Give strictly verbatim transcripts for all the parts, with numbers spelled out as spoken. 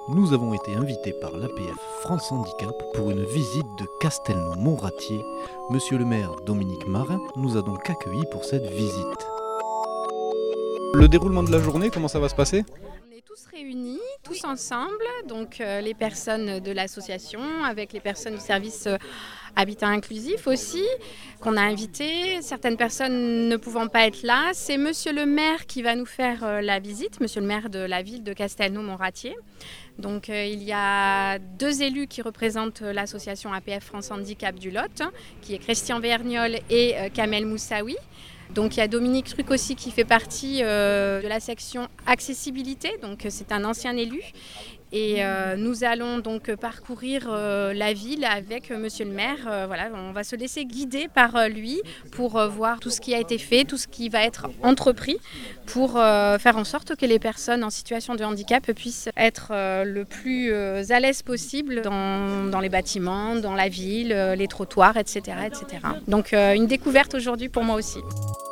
Nous avons été invités par l'A P F France Handicap pour une visite de Castelnau-Montratier. Monsieur le maire Dominique Marin nous a donc accueillis pour cette visite. Le déroulement de la journée, comment ça va se passer ? On est tous réunis, tous ensemble, donc euh, les personnes de l'association, avec les personnes du service euh, Habitat Inclusif aussi, qu'on a invité. Certaines personnes ne pouvant pas être là, c'est monsieur le maire qui va nous faire euh, la visite, monsieur le maire de la ville de Castelnau-Montratier. Donc euh, il y a deux élus qui représentent l'association A P F France Handicap du Lot, qui est Christian Vergnol et euh, Kamel Moussaoui. Donc il y a Dominique Truc aussi qui fait partie euh, de la section accessibilité, donc c'est un ancien élu. Et euh, nous allons donc parcourir euh, la ville avec euh, monsieur le maire. Euh, voilà, on va se laisser guider par euh, lui pour euh, voir tout ce qui a été fait, tout ce qui va être entrepris pour euh, faire en sorte que les personnes en situation de handicap puissent être euh, le plus euh, à l'aise possible dans, dans les bâtiments, dans la ville, euh, les trottoirs, et cetera et cetera. Donc euh, une découverte aujourd'hui pour moi aussi.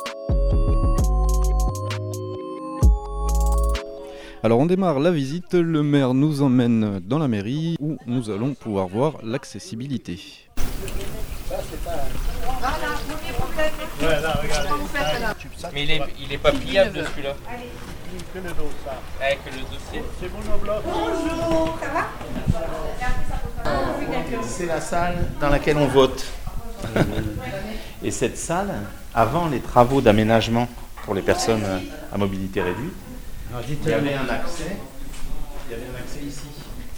Alors on démarre la visite, le maire nous emmène dans la mairie où nous allons pouvoir voir l'accessibilité. Mais il est, il est pas pliable de celui-là. Avec le dossier. C'est bon le bloc. Bonjour, ça va ? C'est la salle dans laquelle on vote. Et cette salle, avant les travaux d'aménagement pour les personnes à mobilité réduite, il y avait un accès, il y avait un accès ici.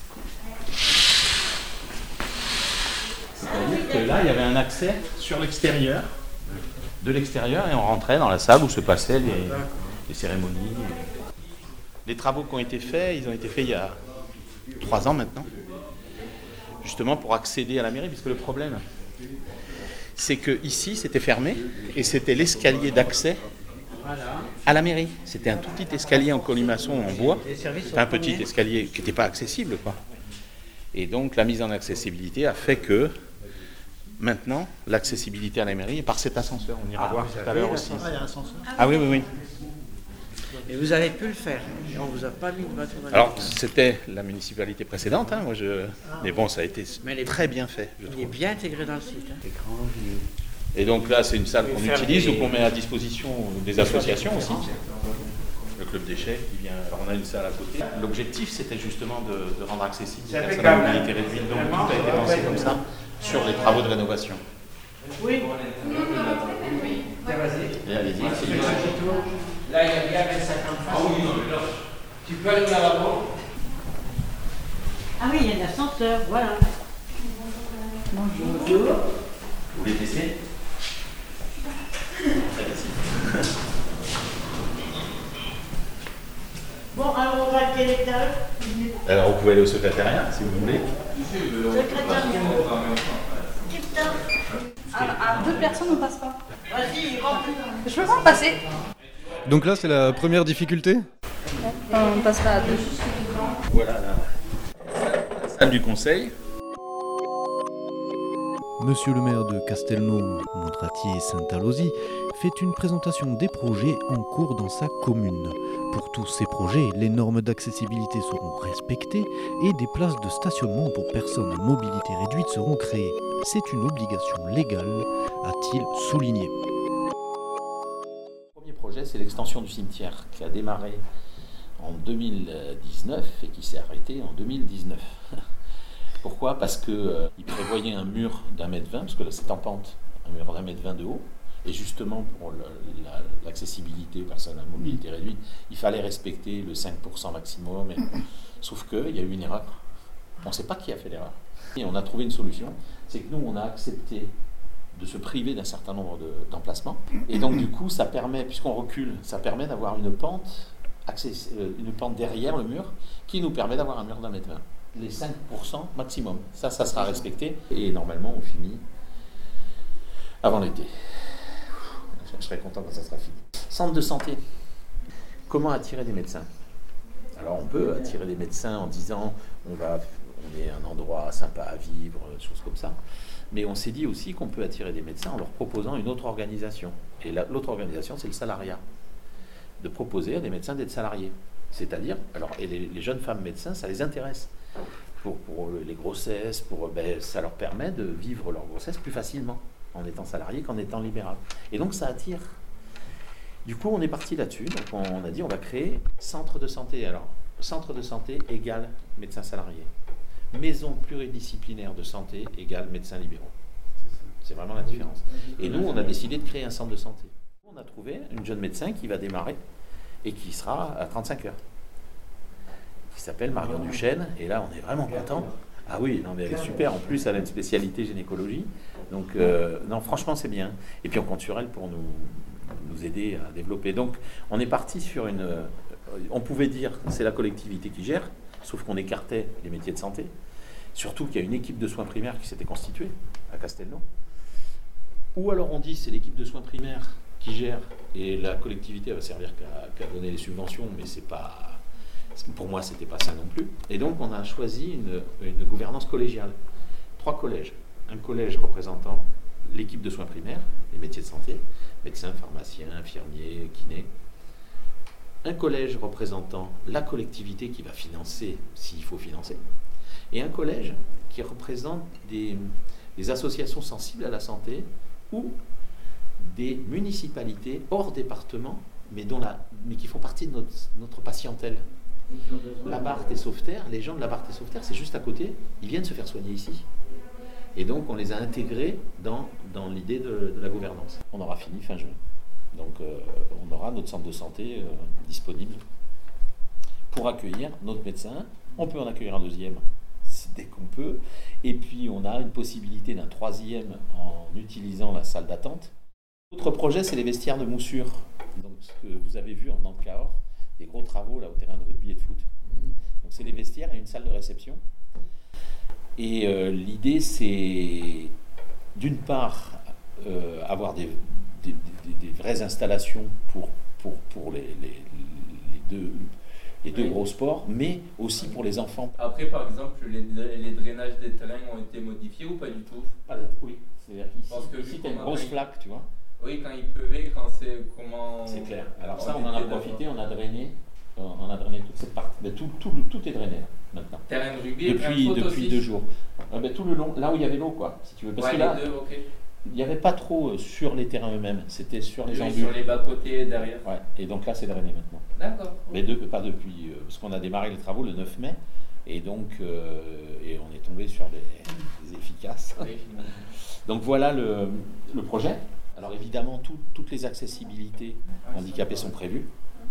C'est-à-dire que là, il y avait un accès sur l'extérieur, de l'extérieur, et on rentrait dans la salle où se passaient les, les cérémonies. Les travaux qui ont été faits, ils ont été faits il y a trois ans maintenant, justement pour accéder à la mairie, puisque le problème, c'est que ici, c'était fermé, et c'était l'escalier d'accès à la mairie. C'était un tout petit escalier en colimaçon en bois, un petit escalier qui n'était pas accessible, quoi. Et donc la mise en accessibilité a fait que maintenant l'accessibilité à la mairie est par cet ascenseur. On ira ah, voir tout à l'heure aussi. Ah, il y a un ascenseur. Ah oui, oui, oui. Et vous avez pu le faire. Et on vous a pas mis de bâton d'habitation. Alors c'était la municipalité précédente, hein, moi je. Ah, mais bon, ça a été est très bien fait. Je il trouve. est bien intégré dans le site. Hein. Écran, et donc là, c'est une salle qu'on utilise ou qu'on met à disposition des associations aussi. Le club d'échecs qui vient. Alors on a une salle à côté. L'objectif, c'était justement de, de rendre accessible les personnes à mobilité réduite. Donc tout a été pensé comme ça sur les travaux de rénovation. Oui. Et allez-y. Là, il y a bien vingt-cinq ans. Tu peux aller au lavabo. Ah oui, il y a un ascenseur, voilà. Bonjour. Vous voulez tester ? Bon, alors on va à quel étage ? Alors vous pouvez aller au secrétariat si vous voulez. Secrétariat. À deux personnes, on passe pas. Vas-y, remplis. Je peux pas passer. Donc là c'est la première difficulté ? On passe pas à deux. Voilà la, la salle du conseil. Monsieur le maire de Castelnau-Montratier et Saint-Alauzy fait une présentation des projets en cours dans sa commune. Pour tous ces projets, les normes d'accessibilité seront respectées et des places de stationnement pour personnes à mobilité réduite seront créées. C'est une obligation légale, a-t-il souligné. Le premier projet, c'est l'extension du cimetière qui a démarré en deux mille dix-neuf et qui s'est arrêté en deux mille dix-neuf. Pourquoi ? Parce qu'il euh, prévoyait un mur d'un mètre vingt, parce que là c'est en pente, un mur d'un mètre vingt de haut, et justement pour le, la, l'accessibilité aux personnes à mobilité réduite, il fallait respecter le cinq pour cent maximum, et, sauf qu'il y a eu une erreur. On ne sait pas qui a fait l'erreur. Et on a trouvé une solution, c'est que nous on a accepté de se priver d'un certain nombre de, d'emplacements, et donc du coup ça permet, puisqu'on recule, ça permet d'avoir une pente, access, une pente derrière le mur, qui nous permet d'avoir un mur d'un mètre vingt. Les cinq pour cent maximum. Ça, ça sera respecté. Et normalement, on finit avant l'été. Je serai content quand ça sera fini. Centre de santé. Comment attirer des médecins ? Alors, on peut attirer des médecins en disant on va, on est un endroit sympa à vivre, des choses comme ça. Mais on s'est dit aussi qu'on peut attirer des médecins en leur proposant une autre organisation. Et la, l'autre organisation, c'est le salariat. De proposer à des médecins d'être salariés. C'est-à-dire, alors, et les, les jeunes femmes médecins, ça les intéresse. Pour, pour les grossesses, pour, ben, ça leur permet de vivre leur grossesse plus facilement en étant salarié qu'en étant libéral. Et donc ça attire. Du coup, on est parti là-dessus. Donc on a dit, on va créer centre de santé. Alors, centre de santé égale médecin salarié. Maison pluridisciplinaire de santé égale médecins libéraux. C'est vraiment la différence. Et nous, on a décidé de créer un centre de santé. On a trouvé une jeune médecin qui va démarrer et qui sera à trente-cinq heures. Qui s'appelle Marion Duchesne. Et là, on est vraiment content. Ah oui, non mais elle est super. En plus, elle a une spécialité gynécologie. Donc, euh, non, franchement, c'est bien. Et puis, on compte sur elle pour nous, nous aider à développer. Donc, on est parti sur une... Euh, on pouvait dire que c'est la collectivité qui gère, sauf qu'on écartait les métiers de santé. Surtout qu'il y a une équipe de soins primaires qui s'était constituée à Castelnau. Ou alors on dit c'est l'équipe de soins primaires qui gère et la collectivité va servir qu'à, qu'à donner les subventions, mais c'est pas, pour moi c'était pas ça non plus. Et donc on a choisi une, une gouvernance collégiale. Trois collèges. Un collège représentant l'équipe de soins primaires, les métiers de santé, médecins, pharmaciens, infirmiers, kinés. Un collège représentant la collectivité qui va financer s'il faut financer. Et un collège qui représente des, des associations sensibles à la santé ou des municipalités hors département, mais, dont la, mais qui font partie de notre, notre patientèle. La Barthe et Sauveterre, les gens de la Barthe et Sauveterre, c'est juste à côté, ils viennent se faire soigner ici. Et donc on les a intégrés dans, dans l'idée de, de la gouvernance. On aura fini fin juin. Donc euh, on aura notre centre de santé euh, disponible pour accueillir notre médecin. On peut en accueillir un deuxième dès qu'on peut. Et puis on a une possibilité d'un troisième en utilisant la salle d'attente. L'autre projet, c'est les vestiaires de moussure. Donc ce que vous avez vu en Nantes-Cahors, des gros travaux là au terrain de rugby et de foot. Donc c'est les vestiaires et une salle de réception. Et euh, l'idée, c'est d'une part euh, avoir des, des, des, des vraies installations pour, pour, pour les, les, les deux... les deux oui. gros sports, mais aussi pour les enfants. Après, par exemple, les, les drainages des terrains ont été modifiés ou pas du tout? Pas du tout, oui. C'est-à-dire qu'ici, Parce que ici tu as une grosse a... flaque, tu vois. Oui, quand il pleuvait, quand c'est... comment... C'est clair. Alors ça, on en a profité, on a drainé, on a drainé toute cette partie. Mais tout, tout, tout est drainé, là, maintenant. Terrain de rugby depuis, et depuis deux jours. Ah, ben, tout le long, là où il y avait l'eau, quoi, si tu veux. Parce ouais, que là, les deux, okay. il n'y avait pas trop sur les terrains eux-mêmes, c'était sur les oui, embûches. Sur les bas-côtés derrière. Ouais, et donc là, c'est drainé maintenant. D'accord. Mais de, pas depuis, euh, parce qu'on a démarré les travaux le neuf mai, et donc euh, et on est tombé sur des, des efficaces. Oui, donc voilà le, le projet. Alors évidemment, tout, toutes les accessibilités handicapées sont prévues.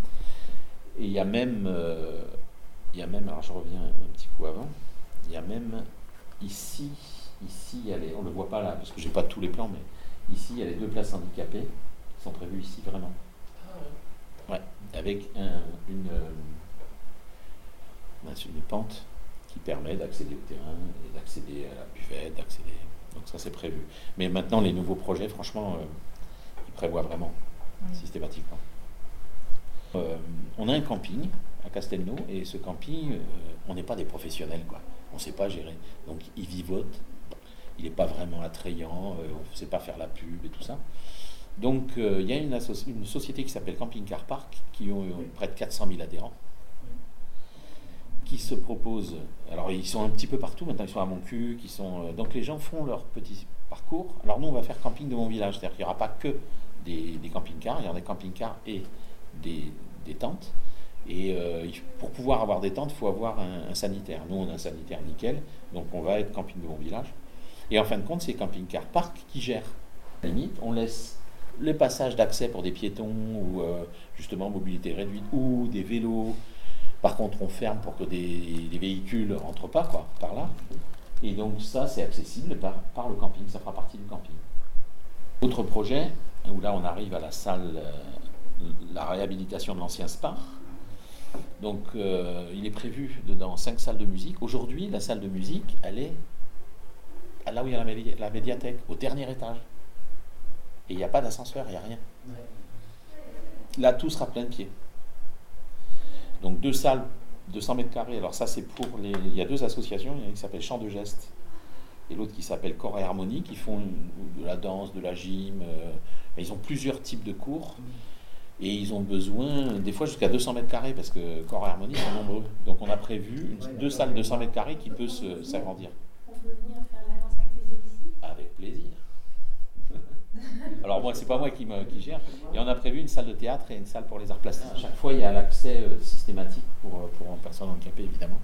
Et il y a même, euh, il y a même, alors je reviens un petit coup avant, il y a même ici, ici, il y a les, on ne le voit pas là, parce que j'ai pas tous les plans, mais ici, il y a les deux places handicapées qui sont prévues ici vraiment. Ouais, avec un, une, une pente qui permet d'accéder au terrain, et d'accéder à la buvette, d'accéder. Donc ça c'est prévu. Mais maintenant les nouveaux projets, franchement, euh, ils prévoient vraiment oui. systématiquement. Euh, on a un camping à Castelnau et ce camping, euh, on n'est pas des professionnels, quoi. On ne sait pas gérer. Donc il vivote, il n'est pas vraiment attrayant, euh, on ne sait pas faire la pub et tout ça. Donc il euh, y a une, associ- une société qui s'appelle Camping Car Park qui ont euh, près de quatre cent mille adhérents qui se proposent, alors ils sont un petit peu partout, maintenant ils sont à Montcuq, qui sont, euh, donc les gens font leur petit parcours. Alors nous on va faire camping de mon village, c'est-à-dire qu'il n'y aura pas que des, des camping-cars, il y aura des camping-cars et des, des tentes. Et euh, pour pouvoir avoir des tentes, il faut avoir un, un sanitaire. Nous on a un sanitaire nickel, donc on va être camping de mon village. Et en fin de compte, c'est Camping Car Park qui gère. À la limite, on laisse les passages d'accès pour des piétons ou euh, justement mobilité réduite ou des vélos. Par contre, on ferme pour que des, des véhicules ne rentrent pas quoi, par là. Et donc ça, c'est accessible par, par le camping, ça fera partie du camping. Autre projet, où là on arrive à la salle, euh, la réhabilitation de l'ancien Spar. Donc euh, il est prévu dedans cinq salles de musique. Aujourd'hui, la salle de musique, elle est là où il y a la, médi- la médiathèque, au dernier étage. Et il n'y a pas d'ascenseur, il n'y a rien. Là, tout sera plein de pieds. Donc deux salles de cent mètres carrés. Alors ça, c'est pour les... Il y a deux associations, il y en a une qui s'appelle Chant de Geste et l'autre qui s'appelle Corps et Harmonie, qui font de la danse, de la gym. Euh... Ils ont plusieurs types de cours. Et ils ont besoin, des fois, jusqu'à deux cents mètres carrés, parce que Corps et Harmonie sont nombreux. Donc on a prévu une, deux salles de cent mètres carrés qui peuvent se, s'agrandir. On peut venir faire la danse inclusive ici? Avec plaisir. Alors moi, c'est pas moi qui, me, qui gère. Et on a prévu une salle de théâtre et une salle pour les arts plastiques. À chaque fois, il y a l'accès euh, systématique pour, pour une personne handicapée, évidemment.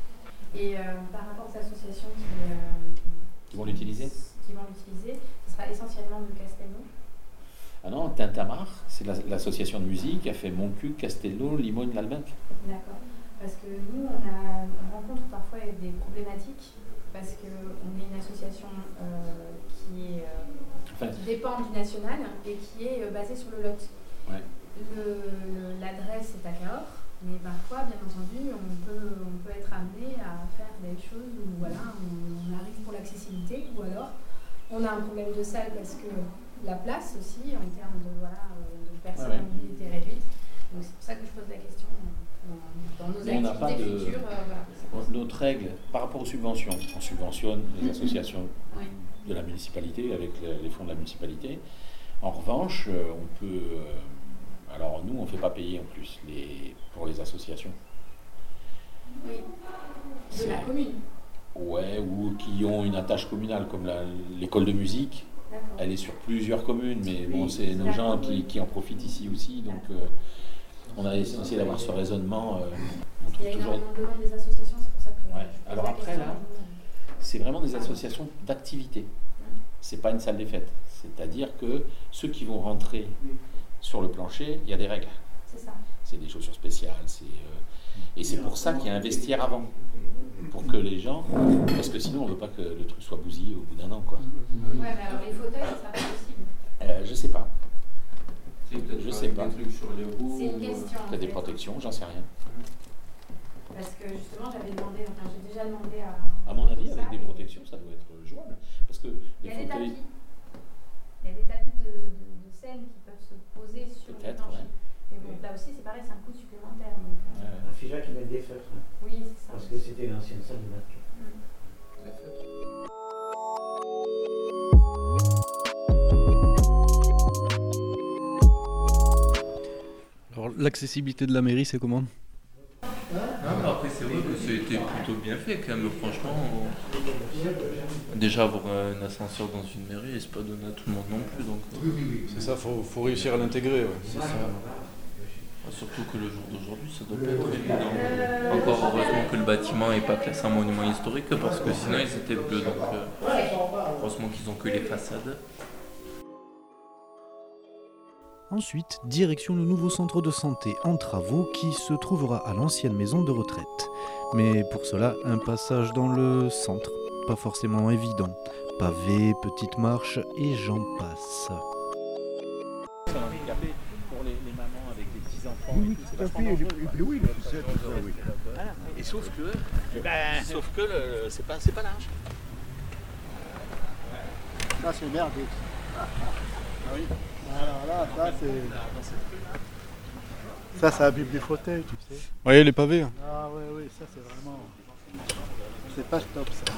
Et euh, par rapport aux associations qui, euh, qui vont l'utiliser qui vont l'utiliser, ce sera essentiellement de Castelnau? Ah non, Tintamarre, c'est la, l'association de musique qui a fait Montcuq, Castelnau, Limogne, Lalbenque. D'accord. Parce que nous, on, a, on rencontre parfois des problématiques parce qu'on est une association euh, qui, est, euh, enfin, qui dépend du national et qui est euh, basée sur le Lot. Ouais. Le, le, l'adresse est à Cahors, mais parfois, bien entendu, on peut, on peut être amené à faire des choses où voilà, on, on arrive pour l'accessibilité ou alors on a un problème de salle parce que la place aussi en termes de, voilà, de personnes à mobilité réduite. Donc c'est pour ça que je pose la question dans, dans nos Mais activités de... futures. Euh, voilà, notre règle par rapport aux subventions, on subventionne les associations oui. de la municipalité avec les fonds de la municipalité. En revanche, on peut... Alors nous, on ne fait pas payer en plus les, pour les associations. Oui, de c'est... la commune. Ouais, ou qui ont une attache communale, comme la, l'école de musique. D'accord. Elle est sur plusieurs communes, mais oui, bon, c'est, c'est nos gens qui, qui en profitent ici aussi. Donc, euh, on a essayé d'avoir ce raisonnement. Euh, on Il y a toujours... énormément de demandes des associations, c'est pour ça que... Ouais. Alors après, là, c'est vraiment des associations d'activité. C'est pas une salle des fêtes. C'est-à-dire que ceux qui vont rentrer sur le plancher, il y a des règles. C'est ça. C'est des chaussures spéciales. C'est, euh, et c'est pour ça qu'il y a un vestiaire avant. Pour que les gens... Parce que sinon, on ne veut pas que le truc soit bousillé au bout d'un an, quoi. Ouais, mais alors les fauteuils, ça sera pas possible. Euh, je sais pas. C'est je sais pas. Des trucs sur les roues, c'est une question. Peut-être des protections, j'en sais rien. Parce que justement, j'avais demandé, enfin j'ai déjà demandé à... À mon avis, avec des protections, ça doit être jouable. Parce que il y a les des fauteuils... tapis. Il y a des tapis de, de, de scène qui peuvent se poser sur le plancher. Ouais. Mais bon, là aussi, c'est pareil, c'est un coût supplémentaire. Donc, euh... ouais. Un Figeac qui met des feutres. Hein. Oui, c'est ça. Parce que c'était l'ancienne salle de basket. Mmh. Alors, l'accessibilité de la mairie, c'est comment ? Non, mais après, c'est vrai que ça a été plutôt bien fait quand même, franchement. Déjà, avoir un ascenseur dans une mairie, c'est pas donné à tout le monde non plus. Donc, c'est ça, il faut, faut réussir à l'intégrer. Ouais. C'est ça. Surtout que le jour d'aujourd'hui, ça doit pas être évident. Encore heureusement que le bâtiment n'est pas classé en monument historique, parce que sinon ils étaient bleus. Donc, euh, heureusement qu'ils ont que les façades. Ensuite, direction le nouveau centre de santé en travaux qui se trouvera à l'ancienne maison de retraite. Mais pour cela, un passage dans le centre, pas forcément évident. Pavés, petites marches et j'en passe. C'est un handicapé pour les, les mamans avec des petits-enfants. Oui, tout à fait. Oui, c'est tout ça, oui. Et sauf que, ben, sauf que le, c'est pas, c'est pas large. Ça, c'est merdique. Ah oui. Alors là, ça c'est. Ça, ça abîme les fauteuils, tu sais. Oui, les pavés. Ah oui, oui, ça c'est vraiment. C'est pas stop ça.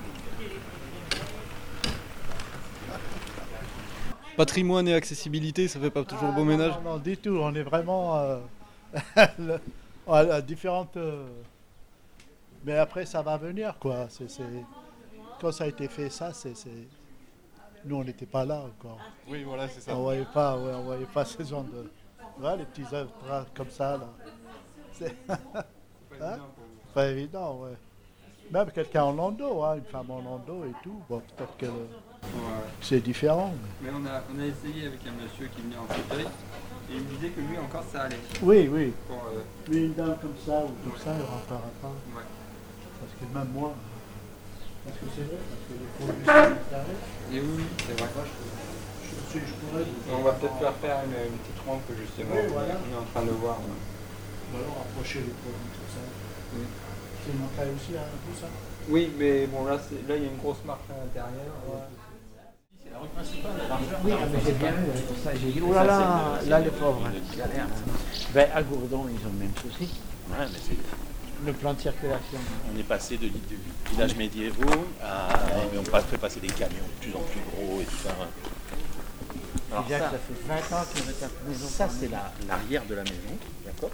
Patrimoine et accessibilité, ça fait pas toujours ah, beau non, ménage. Non, non, du tout. On est vraiment euh, à différentes. Euh... Mais après, ça va venir, quoi. C'est, c'est... Quand ça a été fait, ça, c'est. c'est... Nous, on n'était pas là encore. Oui, voilà, c'est ça. On voyait pas, ouais, on voyait pas ce genre de... Voilà, les petits œuvres comme ça, là. C'est pas, hein? évident pas évident, ouais. Même quelqu'un en landau, hein, une femme en landau et tout. Bon, peut-être que le... ouais. C'est différent. Mais, mais on, a, on a essayé avec un monsieur qui venait en fauteuil et il me disait que lui encore, ça allait. Oui, oui. Pour, euh... Mais une dame comme ça ou tout ça, il ne rentrera pas. Ouais. Parce que même moi... Parce que c'est vrai, parce que les produits sont carrés. Et oui, c'est vrai. Je, je, je pourrais on va peut-être faire faire une, une petite rampe justement. Oui, voilà. On est en train de voir. Ouais. Ou alors approcher les produits, tout ça. Oui. C'est une entrée aussi un peu ça. Oui, mais bon là, c'est, là il y a une grosse marche à l'intérieur. Ouais. C'est la rue principale, la largeur. Oui, mais j'ai bien vu, pour ça j'ai dit, oh là là, là les pauvres, galère. Ben à Gourdon, ils ont le même souci. Ouais, mais c'est... Le plan de circulation. On est passé de, de villages médiévaux à... On fait passer des camions de plus en plus gros et tout ça. Alors ça, ça fait vingt ans que notre maison. Ça, c'est la, l'arrière de la maison, d'accord.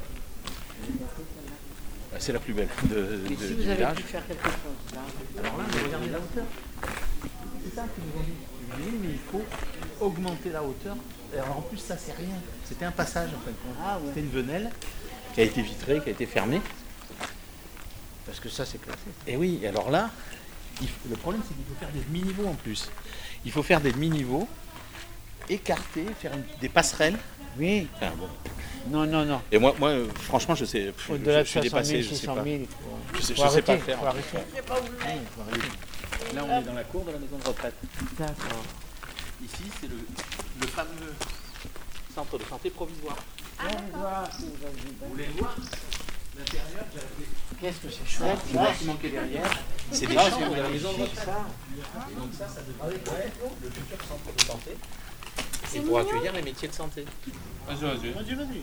C'est la plus belle de, de, Et si du vous avez village. pu faire quelque chose là, Alors là, regardez la hauteur. C'est ça qu'ils nous ont dit. Ils nous ont dit, mais il faut augmenter la hauteur. Alors en plus, ça, c'est rien. C'était un passage en fait. Ah, ouais. C'était une venelle qui a été vitrée, qui a été fermée. Parce que ça, c'est classé. Et oui, et alors là, il faut- le problème, c'est qu'il faut faire des demi-niveaux en plus. Il faut faire des demi-niveaux, écarter, faire une- des passerelles. Oui. Enfin, bon. Non, non, non. Et moi, moi, euh, franchement, je sais, pff, je, Au-delà je de suis dépassé, je six sais cent pas. mille, Je sais, faut je sais pas arrêter, le faire. faut arrêter. Ouais, faut arrêter. Là, on est dans la cour de la maison de retraite. D'accord. Ici, c'est le, le fameux centre de santé provisoire. Ah, d'accord. Vous voulez le voir l'intérieur? Qu'est-ce que c'est chouette. Le bâtiment qui est derrière, c'est des Ah, chambres c'est de la maison de magnifique, retraite. ça. Et donc ça, ça devrait être le futur centre de santé. C'est Et pour mignon. accueillir les métiers de santé. Vas-y, vas-y. Vas-y, vas-y.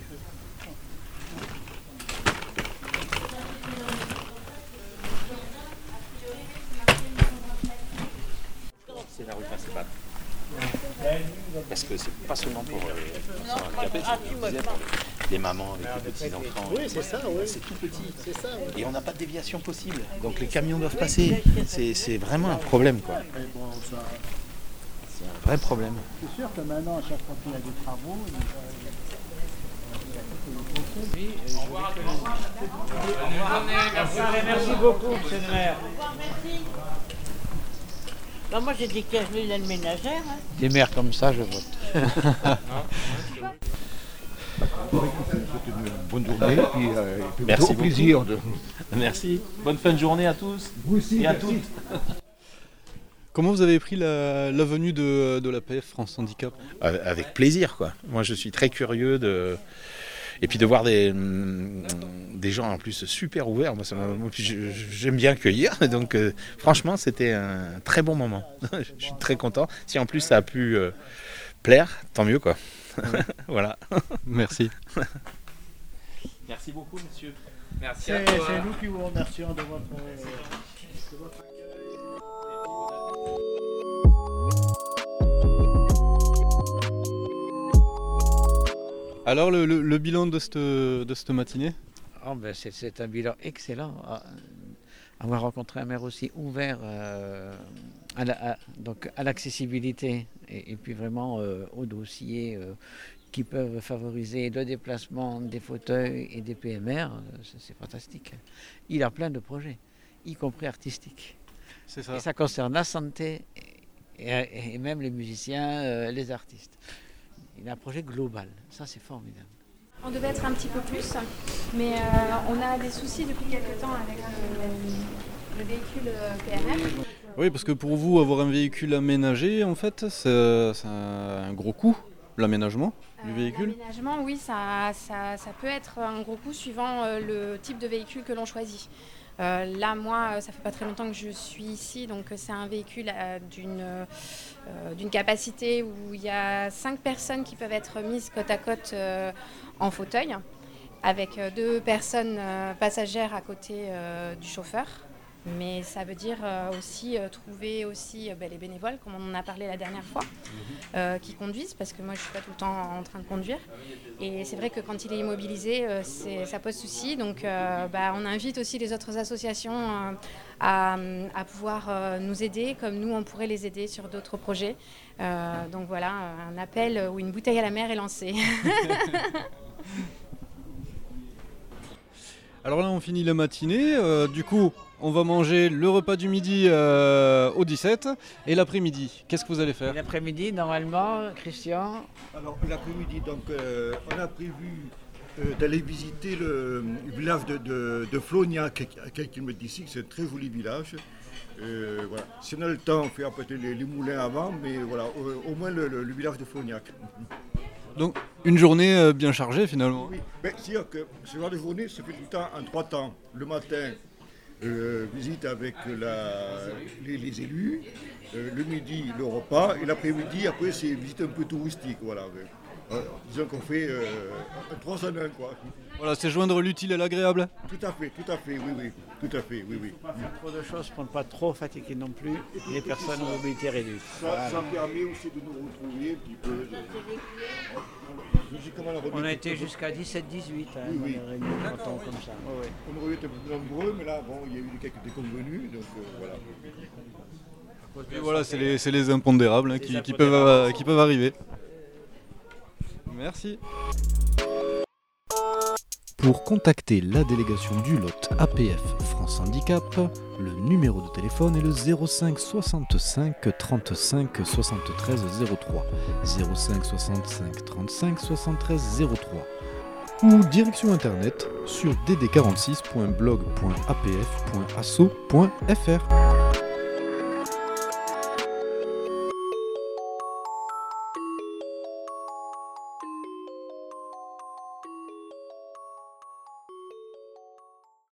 C'est la rue principale. Parce que c'est pas seulement pour euh, les personnes handicapées, c'est comme je disais, pour les mamans avec les petits enfants. Oui, c'est ça, oui. C'est tout petit. C'est ça, oui. Et on n'a pas de déviation possible. Donc les camions doivent passer. C'est, c'est vraiment un problème, quoi. Mais bon, ça... C'est un vrai problème. C'est sûr que maintenant, à chaque fois qu'il y a des travaux, il y a... Oui, euh, au revoir. Merci beaucoup, monsieur le maire. Bah, moi j'ai dit qu'il y avait une ménagère. Hein. Des maires comme ça, je vote. Bonne journée et puis, euh, et puis Merci au plaisir. beaucoup. De... Merci. Bonne fin de journée à tous. Vous aussi, et à merci. toutes. Comment vous avez pris la, la venue de, de l'A P F France Handicap? Avec plaisir, quoi. Moi, je suis très curieux de... Et puis de voir des, des gens en plus super ouverts. Moi, ça m'a- moi, puis je- je- j'aime bien accueillir. Donc, euh, franchement, c'était un très bon moment. Je suis très content. Si en plus ça a pu euh, plaire, tant mieux, quoi. Voilà. Merci. Merci beaucoup, monsieur. Merci C'est, c'est nous qui vous remercions de votre... de votre accueil. Alors, le, le- le bilan de cette, de cette matinée? Oh, ben, c'est, c'est un bilan excellent. Ah, avoir rencontré un maire aussi ouvert euh, à, la- à- donc à l'accessibilité et, et puis vraiment euh, aux dossiers euh, qui peuvent favoriser le déplacement des fauteuils et des P M R, euh, c'est, c'est fantastique. Il a plein de projets, y compris artistiques. C'est ça. Et ça concerne la santé et, et- et même les musiciens, euh, les artistes. Il a un projet global, ça c'est formidable. On devait être un petit peu plus, mais euh, on a des soucis depuis quelques temps avec le, le véhicule euh, P M R. Oui, parce que pour vous, avoir un véhicule aménagé, en fait, c'est, c'est un gros coût, l'aménagement du Euh, véhicule. L'aménagement, oui, ça, ça, ça peut être un gros coup suivant euh, le type de véhicule que l'on choisit. Euh, là, moi, euh, ça fait pas très longtemps que je suis ici, donc euh, c'est un véhicule euh, d'une, euh, d'une capacité où il y a cinq personnes qui peuvent être mises côte à côte euh, en fauteuil, avec euh, deux personnes euh, passagères à côté euh, du chauffeur. Mais ça veut dire euh, aussi euh, trouver aussi euh, ben, les bénévoles, comme on en a parlé la dernière fois, euh, qui conduisent, parce que moi je ne suis pas tout le temps en train de conduire. Et c'est vrai que quand il est immobilisé, euh, c'est, ça pose souci. Donc euh, bah, on invite aussi les autres associations euh, à, à pouvoir euh, nous aider, comme nous on pourrait les aider sur d'autres projets. Euh, donc voilà, un appel ou une bouteille à la mer est lancé. Alors là, on finit la matinée. euh, du coup, on va manger le repas du midi euh, au dix-sept. Et l'après-midi, qu'est-ce que vous allez faire? L'après-midi, normalement, Christian. Alors l'après-midi, donc, euh, on a prévu euh, d'aller visiter le village de, de, de Flognac, à quelques kilomètres d'ici, c'est un très joli village. Euh, voilà. Si on a le temps, on fait peut-être les, les moulins avant, mais voilà, au, au moins le, le- le village de Flognac. Donc, une journée euh, bien chargée finalement. Oui, mais c'est-à-dire que ce genre de journée se fait tout le temps en trois temps. Le matin, euh, visite avec la- les, les élus, euh, le midi, le repas, et l'après-midi, après, c'est visite un peu touristique. Voilà. Euh, disons qu'on fait euh, un trois en un, quoi. Voilà, c'est joindre l'utile à l'agréable. Tout à fait, tout à fait, oui, oui. Tout à fait, oui, oui. Pas faire trop de choses pour ne pas trop fatiguer non plus les personnes à mobilité réduite. Ça, Voilà. ça permet aussi de nous retrouver un petit peu. De... On a été jusqu'à dix-sept dix-huit hein, oui, dans oui. les réunions de canton comme ça. Ouais, ouais. On aurait été plus nombreux, mais là, bon, il y a eu quelques déconvenus, donc euh, voilà. Et voilà, c'est les, c'est les impondérables hein, qui, qui, peuvent, euh, qui peuvent arriver. Merci. Pour contacter la délégation du Lot A P F France Handicap, le numéro de téléphone est le zéro cinq soixante-cinq trente-cinq soixante-treize zéro trois, zéro cinq soixante-cinq trente-cinq soixante-treize zéro trois, ou direction internet sur d d quarante-six point blog point a p f point asso point f r.